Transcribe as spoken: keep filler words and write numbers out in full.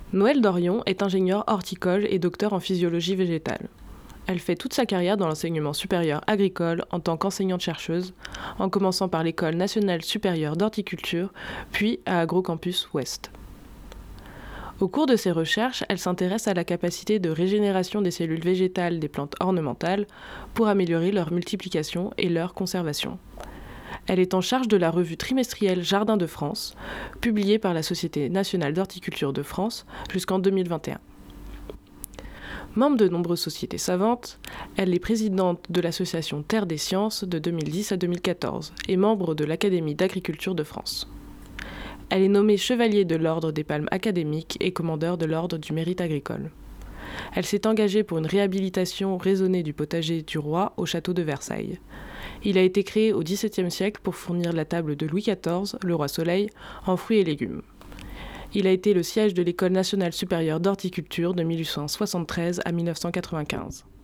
Noëlle Dorion est ingénieure horticole et docteur en physiologie végétale. Elle fait toute sa carrière dans l'enseignement supérieur agricole en tant qu'enseignante-chercheuse, en commençant par l'École nationale supérieure d'horticulture, puis à Agrocampus Ouest. Au cours de ses recherches, elle s'intéresse à la capacité de régénération des cellules végétales des plantes ornementales pour améliorer leur multiplication et leur conservation. Elle est en charge de la revue trimestrielle Jardin de France, publiée par la Société nationale d'horticulture de France jusqu'en deux mille vingt et un. Membre de nombreuses sociétés savantes, elle est présidente de l'association Terre des Sciences de deux mille dix à deux mille quatorze et membre de l'Académie d'agriculture de France. Elle est nommée chevalier de l'Ordre des Palmes académiques et commandeur de l'Ordre du Mérite agricole. Elle s'est engagée pour une réhabilitation raisonnée du potager du roi au château de Versailles. Il a été créé au dix-septième siècle pour fournir la table de Louis quatorze, le roi Soleil, en fruits et légumes. Il a été le siège de l'École nationale supérieure d'horticulture de mille huit cent soixante-treize à mille neuf cent quatre-vingt-quinze.